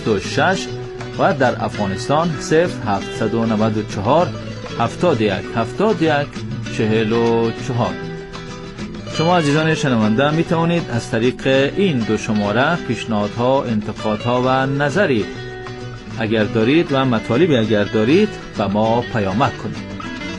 66 و در افغانستان 0794 71 71 44. شما عزیزان شنونده می توانید از طریق این دو شماره پیشنهادها، انتقادها و نظری اگر دارید و مطالبی اگر دارید به ما پیامک کنید.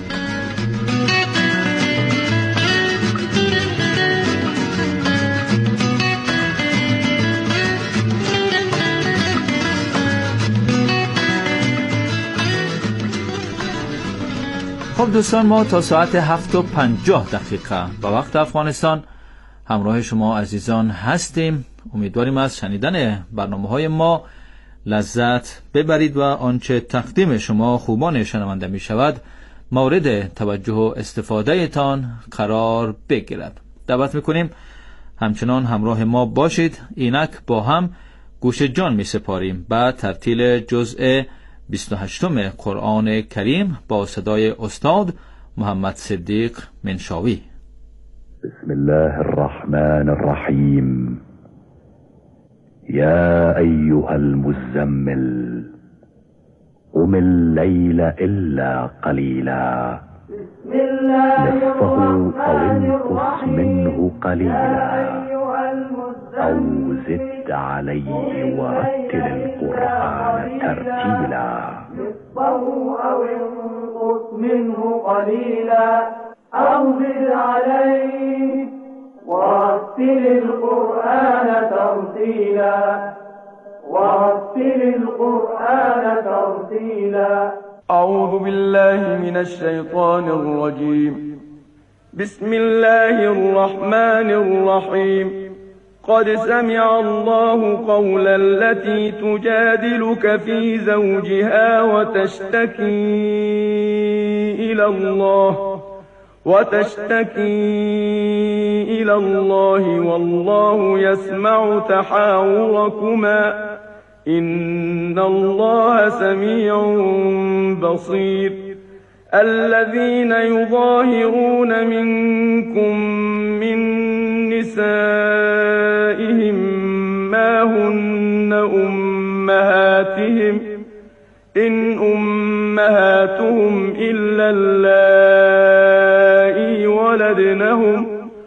خب دوستان، ما تا ساعت 7:50 به وقت افغانستان همراه شما عزیزان هستیم. امیدواریم از شنیدن برنامه‌های ما لذت ببرید و آنچه تقدیم شما خوبان شنونده می شود مورد توجه و استفاده تان قرار بگیرد. دعوت میکنیم همچنان همراه ما باشید. اینک با هم گوش جان می سپاریم به ترتیل جزء 28 قرآن کریم با صدای استاد محمد صدیق منشاوی. بسم الله الرحمن الرحیم. یا ایها المزمل قم الليل الا قليلا نصفه او انقص منه قليلا او زد عليه ورتل القرآن ترتيلا نصفه او انقص منه قليلا او زد عليه ورتل القرآن ترتيلا ورتل القرآن ترتيلا. أعوذ بالله من الشيطان الرجيم. بسم الله الرحمن الرحيم. قد سمع الله قول التي تجادلك في زوجها وتشتكي إلى الله والله يسمع تحاوركما إن الله سميع بصير. الذين يظاهرون منكم من نسائهم ما هن أمهاتهم إن أمهاتهم إلا اللائي ولدنهم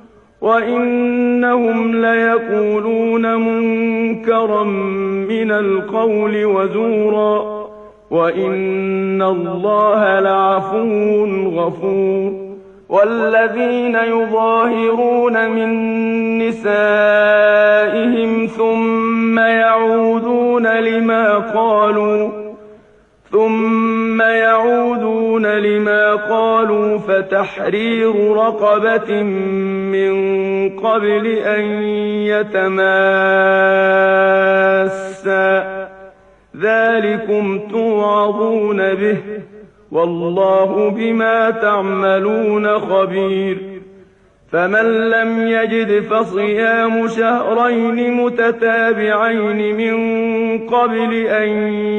وإنهم ليقولون منكرا من القول وزورا وإن الله لعفو غفور. والذين يظاهرون من نسائهم ثم يعودون لما قالوا فتحرير رقبة من قبل أن يتماسا ذلكم توعظون به والله بما تعملون خبير. فمن لم يجد فصيام شهرين متتابعين من قبل أن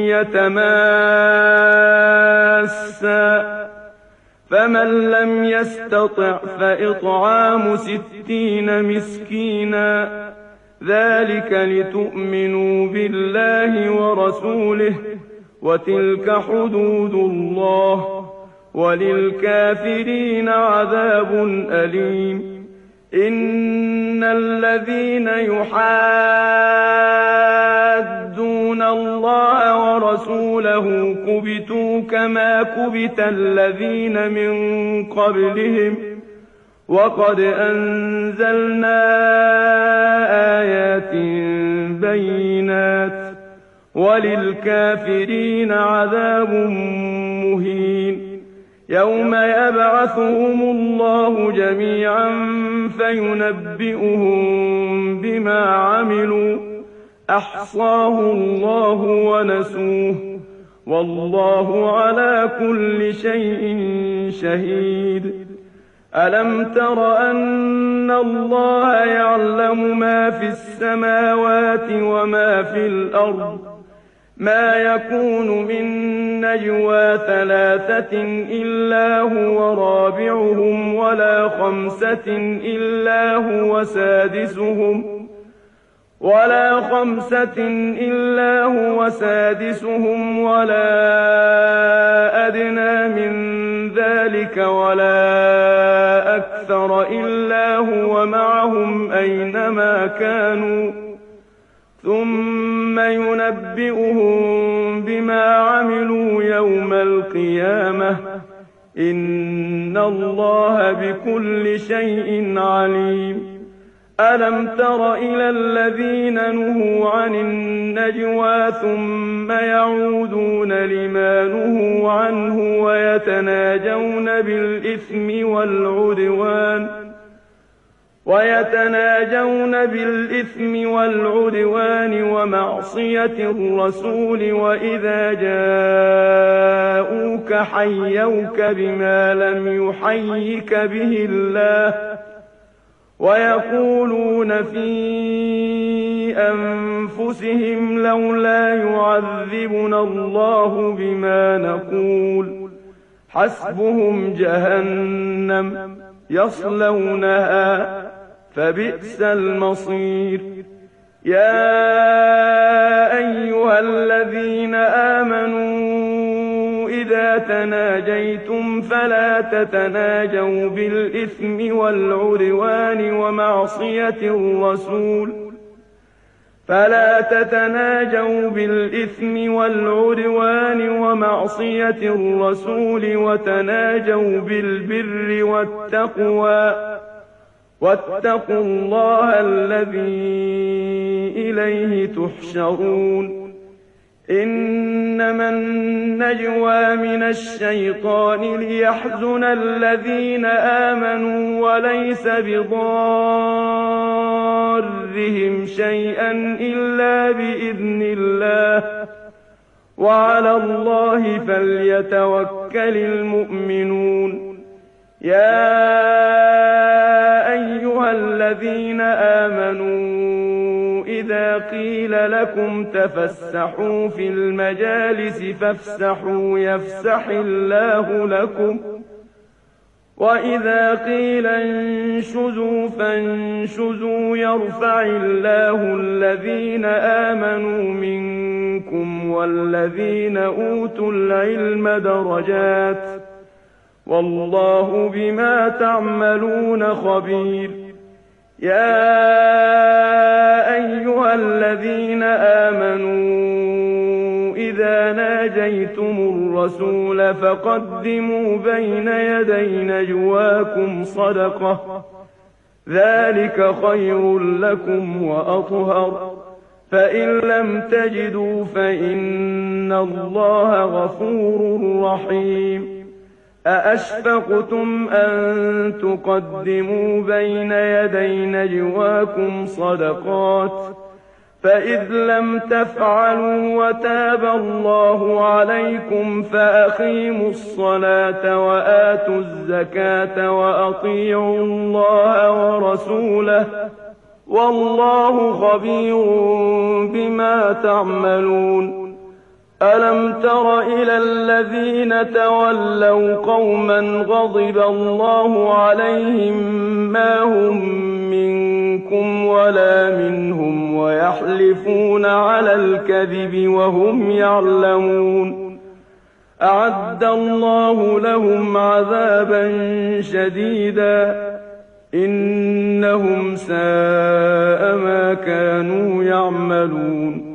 يتماسا فمن لم يستطع فإطعام 60 مسكينا ذلك لتؤمنوا بالله ورسوله وتلك حدود الله وللكافرين عذاب أليم. إن الذين يحادون الله ورسوله كبتوا كما كبت الذين من قبلهم وقد أنزلنا آيات بينات وللكافرين عذاب مهين. يوم يبعثهم الله جميعا فينبئهم بما عملوا أحصاه الله ونسوه والله على كل شيء شهيد. ألم تر أن الله يعلم ما في السماوات وما في الأرض ما يكون من نجوى 3 إلا هو رابعهم ولا 5 إلا هو سادسهم ولا خمسة إلا هو سادسهم ولا أدنى من ذلك ولا أكثر إلا هو معهم أينما كانوا ثم ينبئهم بما عملوا يوم القيامة إن الله بكل شيء عليم. ألم تر إلى الذين نهوا عن النجوى ثم يعودون لما نهوا عنه ويتناجون بالإثم والعدوان ومعصية الرسول وإذا جاءوك حيوك بما لم يحيك به الله ويقولون في أنفسهم لولا يعذبنا الله بما نقول حسبهم جهنم يصلونها فبئس المصير. يا أيها الذين آمنوا إذا تناجيتم فلا تتناجوا بالإثم والعدوان ومعصية الرسول وتناجوا بالبر والتقوى واتقوا الله الذي إليه تحشرون. إنما النجوى من الشيطان ليحزن الذين آمنوا وليس بضارهم شيئا إلا بإذن الله وعلى الله فليتوكل المؤمنون. يا أيها الذين آمنوا إذا قيل لكم تفسحوا في المجالس فافسحوا يفسح الله لكم وإذا قيل انشزوا فانشزوا يرفع الله الذين آمنوا منكم والذين أوتوا العلم درجات والله بما تعملون خبير. يا أيها الذين آمنوا إذا ناجيتم الرسول فقدموا بين يدي نجواكم صدقة ذلك خير لكم وأطهر فإن لم تجدوا فإن الله غفور رحيم. أأشفقتم أن تقدموا بين يدي نجواكم صدقات فإذ لم تفعلوا وتاب الله عليكم فأقيموا الصلاة وآتوا الزكاة وأطيعوا الله ورسوله والله خبير بما تعملون. ألم تر إلى الذين تولوا قوما غضب الله عليهم ما هم منكم ولا منهم ويحلفون على الكذب وهم يعلمون أعد الله لهم عذابا شديدا إنهم ساء ما كانوا يعملون.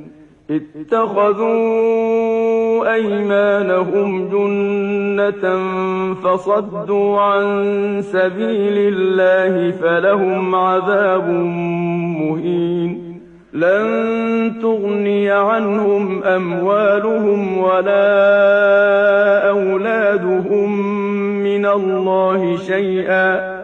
اتخذوا أيمانهم جنة فصدوا عن سبيل الله فلهم عذاب مهين. لن تغني عنهم أموالهم ولا أولادهم من الله شيئا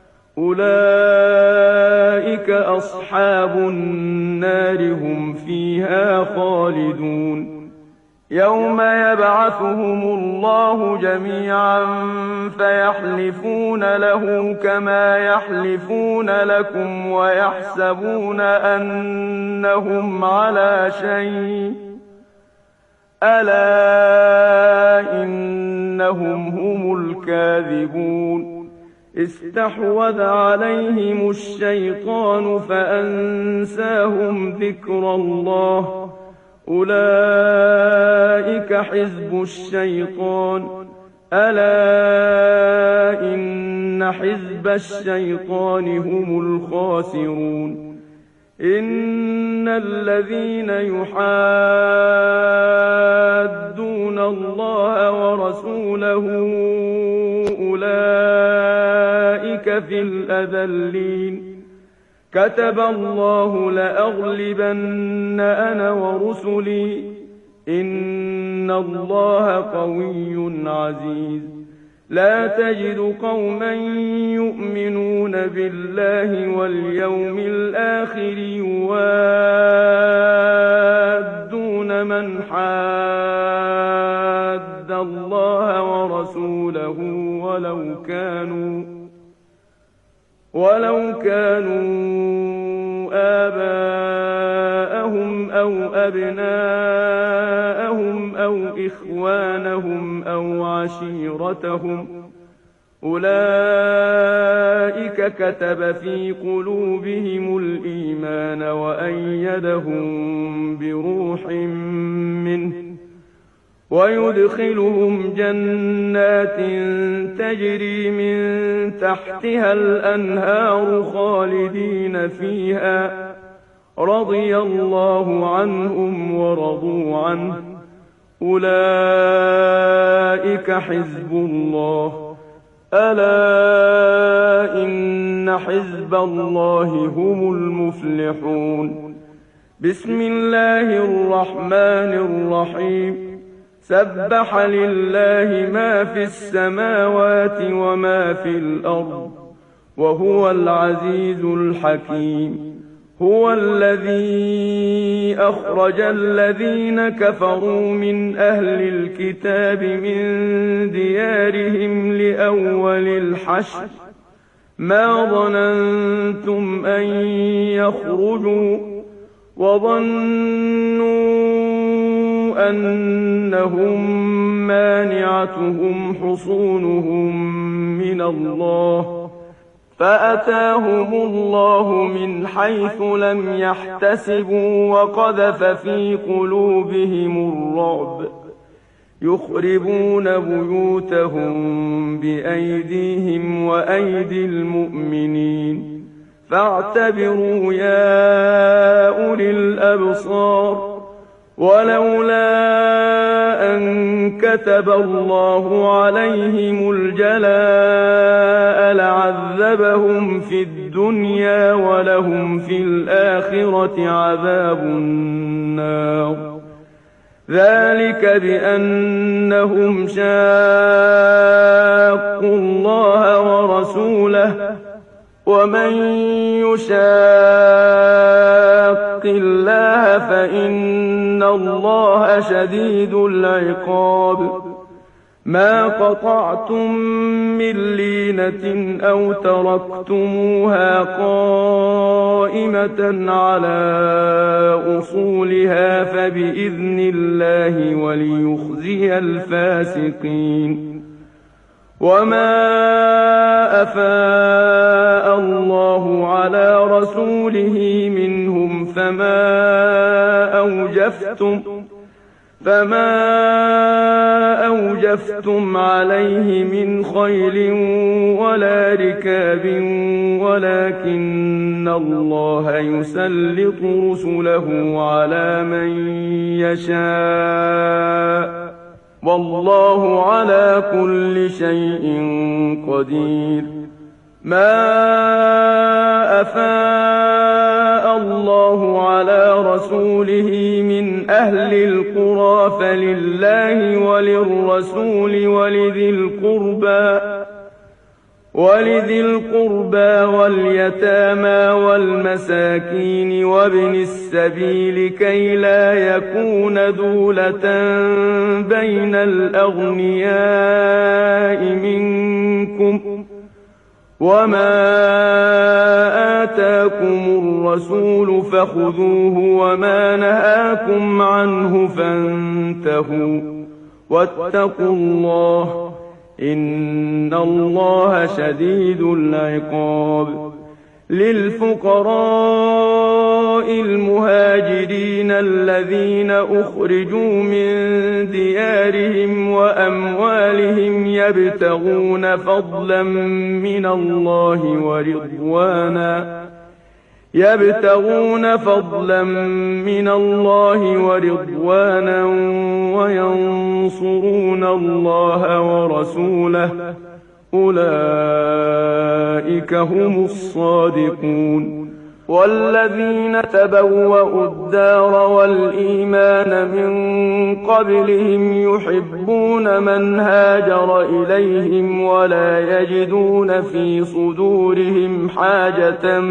أولئك أصحاب النار هم فيها خالدون. يوم يبعثهم الله جميعا فيحلفون له كما يحلفون لكم ويحسبون أنهم على شيء ألا إنهم هم الكاذبون. استحوذ عليهم الشيطان فأنساهم ذكر الله، أولئك حزب الشيطان، ألا إن حزب الشيطان هم الخاسرون. إن الذين يحادون الله ورسوله أولئك في الأذلين. كتب الله لأغلبن أنا ورسلي، إن الله قوي عزيز. لا تجد قوما يؤمنون بالله واليوم الآخر يوادون من حاد الله ورسوله ولو كانوا آباءهم أو أبناءهم أو إخوانهم أو عشيرتهم، أولئك كتب في قلوبهم الإيمان وأيدهم بروح منه، ويدخلهم جنات تجري من تحتها الأنهار خالدين فيها، رضي الله عنهم ورضوا عنه، أولئك حزب الله، ألا إن حزب الله هم المفلحون. بسم الله الرحمن الرحيم. سبح لله ما في السماوات وما في الأرض، وهو العزيز الحكيم. هو الذي أخرج الذين كفروا من أهل الكتاب من ديارهم لأول الحشر، ما ظننتم أن يخرجوا، وظنوا أنهم مانعتهم حصونهم من الله، فأتاهم الله من حيث لم يحتسبوا وقذف في قلوبهم الرعب، يخربون بيوتهم بأيديهم وأيدي المؤمنين، فاعتبروا يا أولي الأبصار. ولولا أن كتب الله عليهم الجلاء لعذبهم في الدنيا ولهم في الآخرة عذاب النار، ذلك بأنهم شاقوا الله ورسوله، ومن يشاق الله فإن الله شديد العقاب. ما قطعتم من لينة أو تركتموها قائمة على أصولها فبإذن الله وليخزي الفاسقين. وما أفاء الله على رسوله منهم فما أوجفتم عليه من خيل ولا ركاب، ولكن الله يسلط رسله على من يشاء، والله على كل شيء قدير. ما أفاء الله على رسوله من أهل القرى فلله وللرسول ولذي القربى واليتامى والمساكين وابن السبيل كي لا يكون دولة بين الأغنياء منكم، وما آتاكم الرسول فخذوه وما نهاكم عنه فانتهوا، واتقوا الله إن الله شديد العقاب. للفقراء المهاجرين الذين أخرجوا من ديارهم وأموالهم يبتغون فضلا من الله ورضوانا وينصرون الله ورسوله أولئك هم الصادقون. والذين تبوأوا الدار والإيمان من قبلهم يحبون من هاجر إليهم ولا يجدون في صدورهم حاجة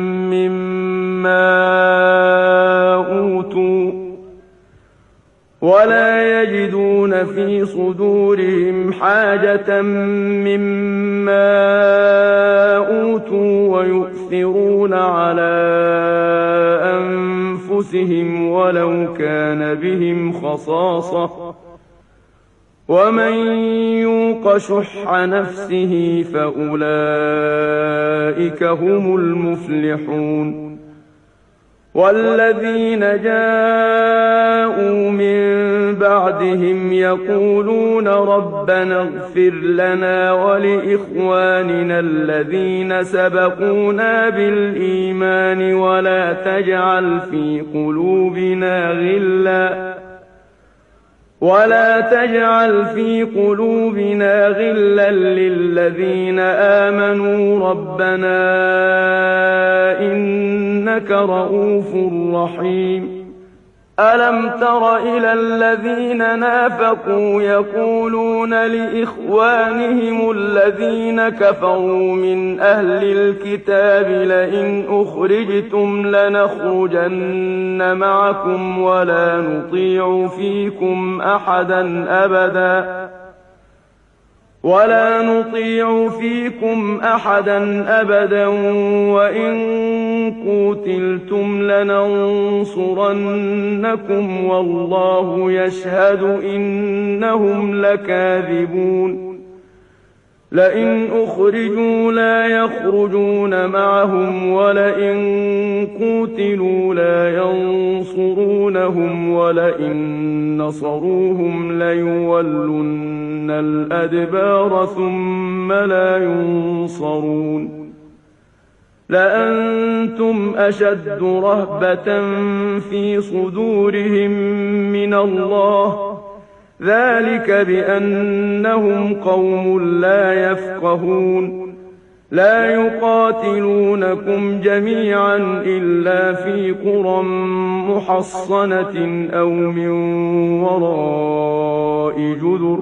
مما أوتوا ويؤثرون على أنفسهم ولو كان بهم خصاصة ومن يوق شح نفسه فأولئك هم المفلحون. والذين جاءوا من بعدهم يقولون ربنا اغفر لنا ولإخواننا الذين سبقونا بالإيمان ولا تجعل في قلوبنا غلا للذين آمنوا ربنا إنك رؤوف رحيم. ألم تر إلى الذين نافقوا يقولون لإخوانهم الذين كفروا من أهل الكتاب لئن أخرجتم لنخرجن معكم ولا نطيع فيكم أحدا أبدا وإن قوتلتم لننصرنكم والله يشهد إنهم لكاذبون. لئن أخرجوا لا يخرجون معهم ولئن قوتلوا لا ينصرونهم ولئن نصروهم ليولن الأدبار ثم لا ينصرون. لأنتم أشد رهبة في صدورهم من الله ذلك بأنهم قوم لا يفقهون. لا يقاتلونكم جميعا إلا في قرى محصنة أو من وراء جدر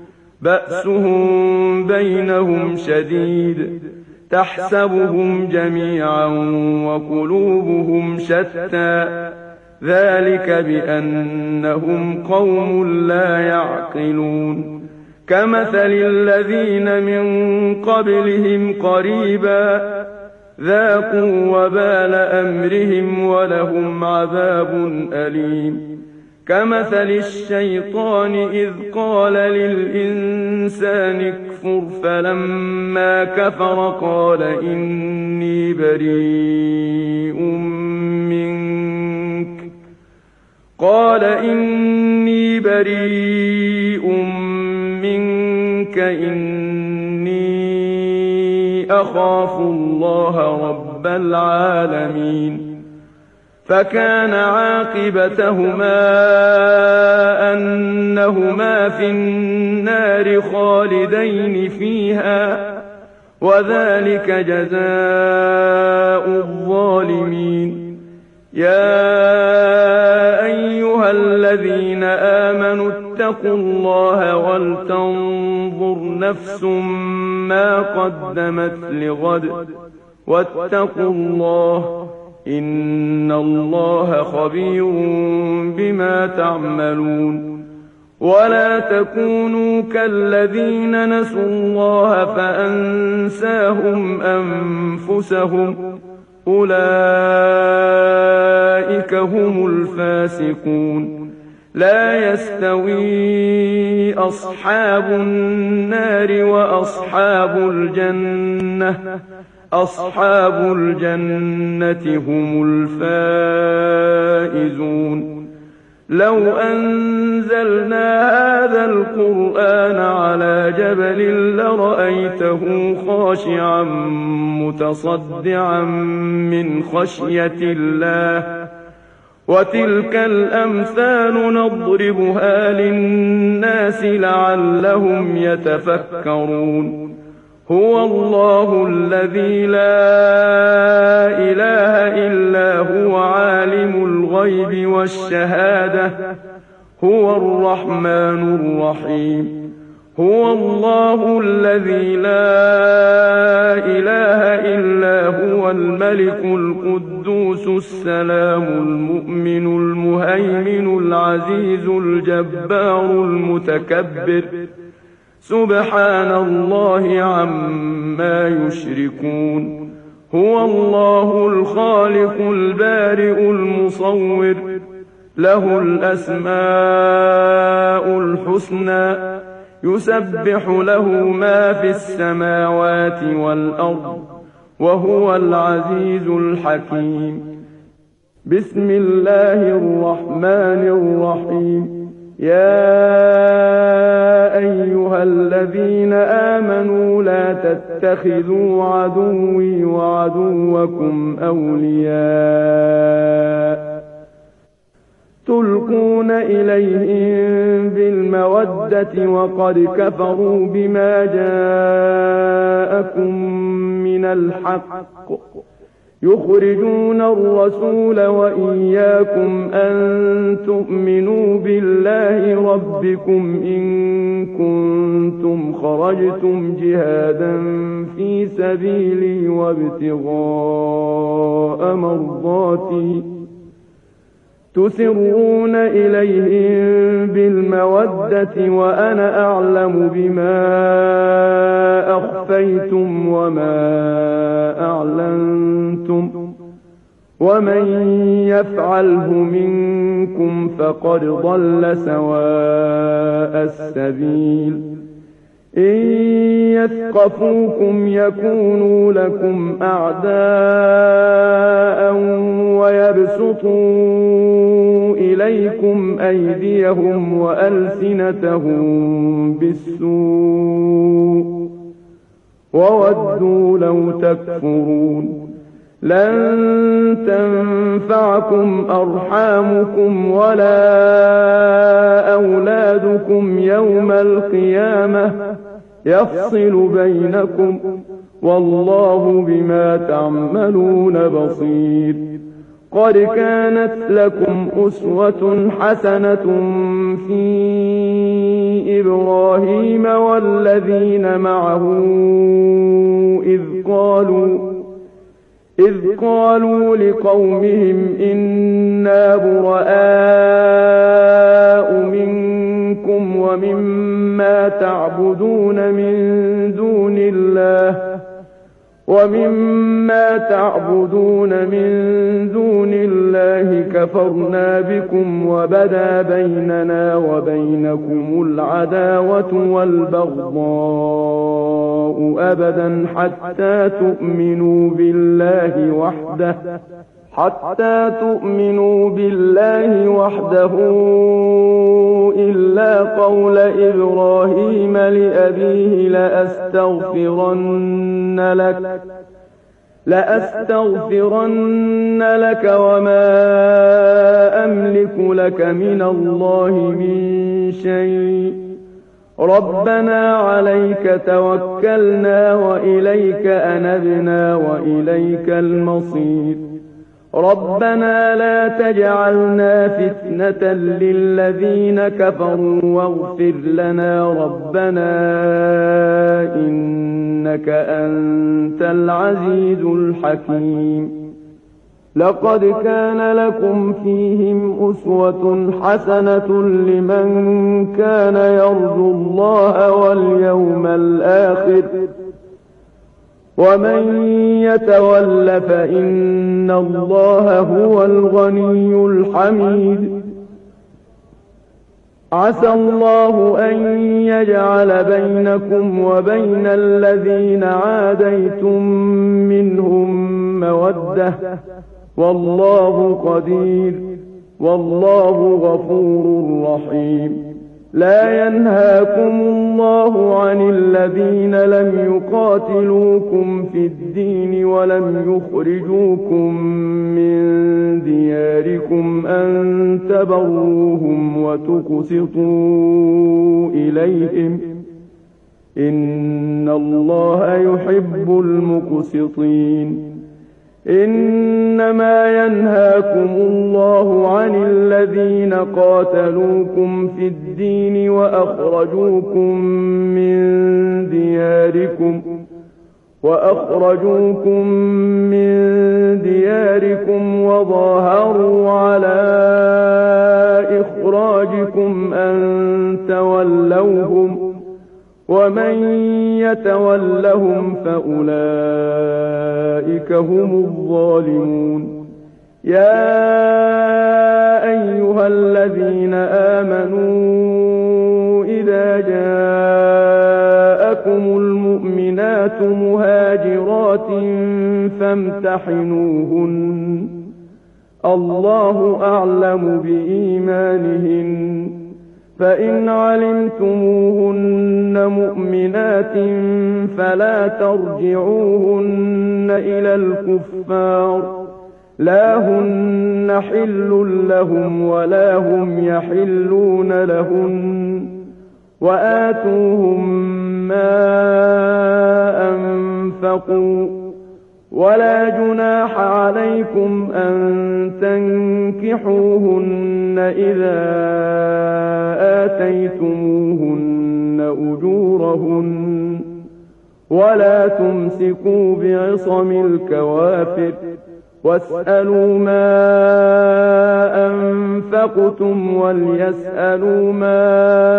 بأسهم بينهم شديد تحسبهم جميعا وقلوبهم شتى ذلك بأنهم قوم لا يعقلون. كمثل الذين من قبلهم قريبا ذاقوا وبال أمرهم ولهم عذاب أليم. كمثل الشيطان إذ قال للإنسان اكفر فلما كفر قال إني بريء منك إني أخاف الله رب العالمين. فكان عاقبتهما أنهما في النار خالدين فيها وذلك جزاء الظالمين. يا أيها الذين آمنوا اتقوا الله ولتنظر نفس ما قدمت لغد واتقوا الله إن الله خبير بما تعملون. ولا تكونوا كالذين نسوا الله فأنساهم أنفسهم أولئك هم الفاسقون. لا يستوي أصحاب النار وأصحاب الجنة أصحاب الجنة هم الفائزون لو أنزلنا هذا القرآن على جبل لرأيته خاشعا متصدعا من خشية الله وتلك الأمثال نضربها للناس لعلهم يتفكرون هو الله الذي لا إله إلا هو عالم الغيب والشهادة هو الرحمن الرحيم هو الله الذي لا إله إلا هو الملك القدوس السلام المؤمن المهيمن العزيز الجبار المتكبر سبحان الله عما يشركون هو الله الخالق البارئ المصور له الأسماء الحسنى يسبح له ما في السماوات والأرض وهو العزيز الحكيم بسم الله الرحمن الرحيم يا أيها الذين آمنوا لا تتخذوا عدوي وعدوكم أولياء تلقون إليهم بالمودة وقد كفروا بما جاءكم من الحق يخرجون الرسول وإياكم أن تؤمنوا بالله ربكم إن كنتم خرجتم جهادا في سبيلي وابتغاء مرضاتي تسرون إليهم بالمودة وأنا أعلم بما أخفيتم وما أعلنتم ومن يفعله منكم فقد ضل سواء السبيل إن يثقفوكم يكونوا لكم أعداء ويبسطوا إليكم أيديهم وألسنتهم بالسوء وودوا لو تكفرون لن تنفعكم أرحامكم ولا أولادكم يوم القيامة يفصل بينكم والله بما تعملون بصير قد كانت لكم أسوة حسنة في إبراهيم والذين معه إذ قالوا لقومهم إنا براء منكم ومما تعبدون من دون الله كفرنا بكم وبدا بيننا وبينكم العداوة والبغضاء أبدا حتى تؤمنوا بالله وحده إلا قول إبراهيم لأبيه لأستغفرن لك وما أملك لك من الله من شيء ربنا عليك توكلنا وإليك أنبنا وإليك المصير ربنا لا تجعلنا فتنة للذين كفروا واغفر لنا ربنا إنك أنت العزيز الحكيم لقد كان لكم فيهم أسوة حسنة لمن كان يرجو الله واليوم الآخر ومن يتول فإن الله هو الغني الحميد عسى الله أن يجعل بينكم وبين الذين عاديتم منهم مودة، والله قدير، والله غفور رحيم. لا ينهاكم الله عن الذين لم يقاتلوكم في الدين ولم يخرجوكم من دياركم أن تبروهم وتقسطوا إليهم، إن الله يحب المقسطين. إنما ينهاكم الله عن الذين قاتلوكم في الدين وأخرجوكم من دياركم وظاهروا على إخراجكم أن تولوهم، ومن يتولهم فأولئك هم الظالمون. يا أيها الذين آمنوا إذا جاءكم المؤمنات مهاجرات فامتحنوهن، الله أعلم بإيمانهن، فإن علمتموهن مؤمنات فلا ترجعوهن إلى الكفار، لا هن حل لهم ولا هم يحلون لهن، وآتوهم ما أنفقوا، ولا جناح عليكم أن تنكحوهن إذا آتيتموهن أجورهن، ولا تمسكوا بعصم الكوافر، واسألوا ما أنفقتم وليسألوا ما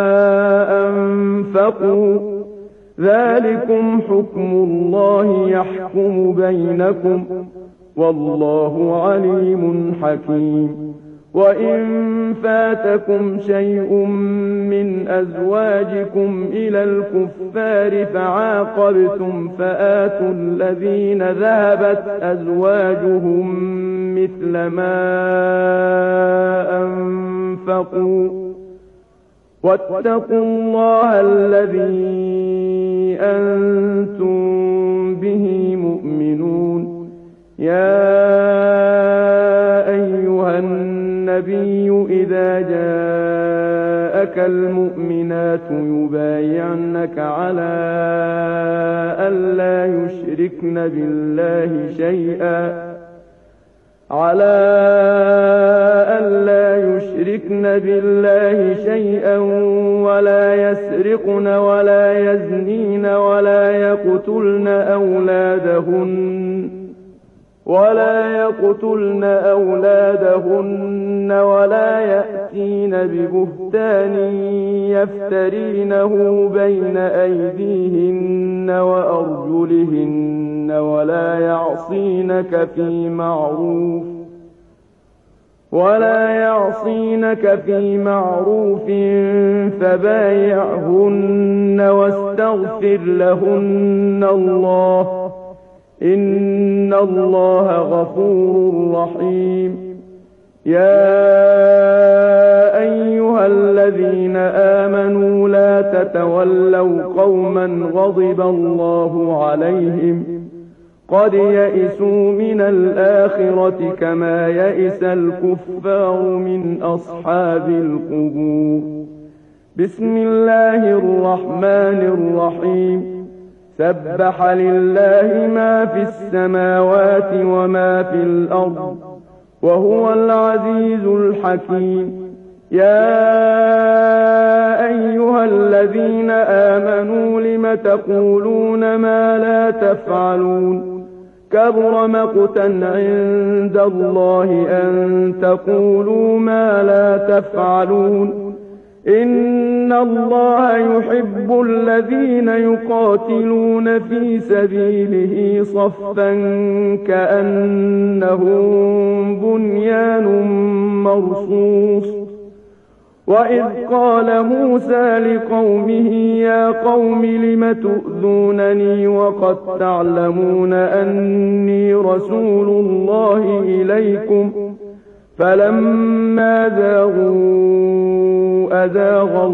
أنفقوا، ذلكم حكم الله يحكم بينكم، والله عليم حكيم. وإن فاتكم شيء من أزواجكم إلى الكفار فعاقبتم فآتوا الذين ذهبت أزواجهم مثل ما أنفقوا، واتقوا الله الذي أنتم به مؤمنون. يا أيها النبي إذا جاءك المؤمنات يبايعنك على ألا يشركن بالله شيئا ولا يسرقن ولا يزنين ولا يقتلن أولادهن ولا يأتين ببهتان يفترينه بين أيديهن وأرجلهن ولا يعصينك في معروف فبايعهن واستغفر لهن الله، إن الله غفور رحيم. يا أيها الذين آمنوا لا تتولوا قوما غضب الله عليهم قد يئسوا من الآخرة كما يئس الكفار من أصحاب القبور. بسم الله الرحمن الرحيم. سبح لله ما في السماوات وما في الأرض وهو العزيز الحكيم. يا أيها الذين آمنوا لم تقولون ما لا تفعلون؟ كبر مقتا عند الله أن تقولوا ما لا تفعلون. إن الله يحب الذين يقاتلون في سبيله صفا كأنهم بنيان مرصوص. وإذ قال موسى لقومه يا قوم لم تؤذونني وقد تعلمون أني رسول الله إليكم فلما زاغوا أزاغ